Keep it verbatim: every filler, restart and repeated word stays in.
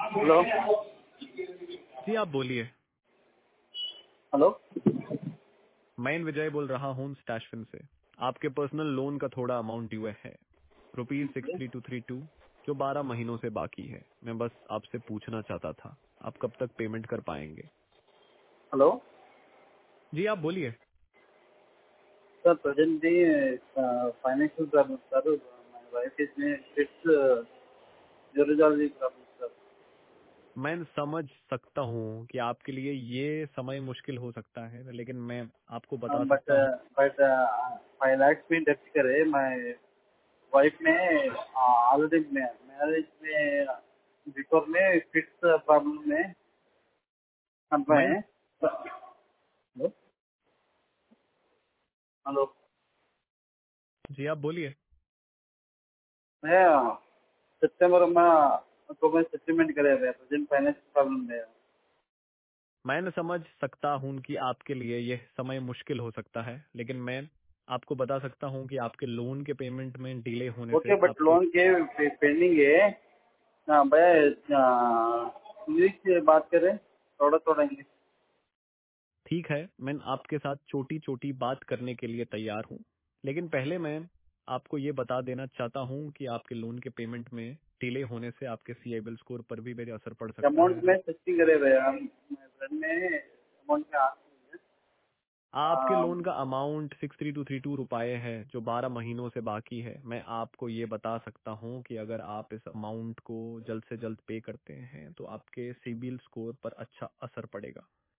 Hello. जी आप बोलिए। हेलो। मैं विजय बोल रहा हूँ स्टैशफिन से। आपके पर्सनल लोन का थोड़ा अमाउंट ड्यू है, rupees six three two three two, जो बारह महीनों से बाकी है। मैं बस आपसे पूछना चाहता था, आप कब तक पेमेंट कर पाएंगे? हेलो जी आप बोलिए। Sir, presently financial problem sir, my wife is it's neurology problem sir. मैं समझ सकता हूँ कि आपके लिए ये समय मुश्किल हो सकता है, लेकिन मैं आपको बता बट सकता हूँ। बट फाइव लैक्स में डेप्ट करे माय वाइफ ने ऑलरेडी मैरिज में बिफोर में फिट्स प्रॉब्लम में मैं कन्फाइन है। हेलो। हेलो। जी आप बोलिए। मैं सितंबर में को मैं सेटलमेंट करे हुए प्रेजेंट फाइनेंशियल प्रॉब्लम है। मैं समझ सकता हूँ कि आपके लिए यह समय मुश्किल हो सकता है, लेकिन मैं आपको बता सकता हूँ कि आपके लोन के पेमेंट में डिले होने से ओके, बट आपके। लोन के पेंडिंग है। हाँ भैया, इंग्लिश से बात करें, थोड़ा थोड़ा इंग्लिश। ठीक है, मैं आपके साथ छोटी छोटी बात करने के लिए तैयार हूँ, लेकिन पहले मैं आपको ये बता देना चाहता हूँ कि आपके लोन के पेमेंट में डिले होने से आपके सीएबीएल स्कोर पर भी मेरे असर पड़ सकता अमाउंट है। में सस्ती करे भैया, हम फ्रेंड में अमाउंट में आ आपके लोन का amount six three two three two रुपए है, जो बारह महीनों से बाकी है। मैं आपको ये बता सकता हूँ कि अगर आप इस अमाउंट को जल्द से जल्द पे करते हैं तो आपके सिबिल स्कोर पर अच्छा असर पड़ेगा।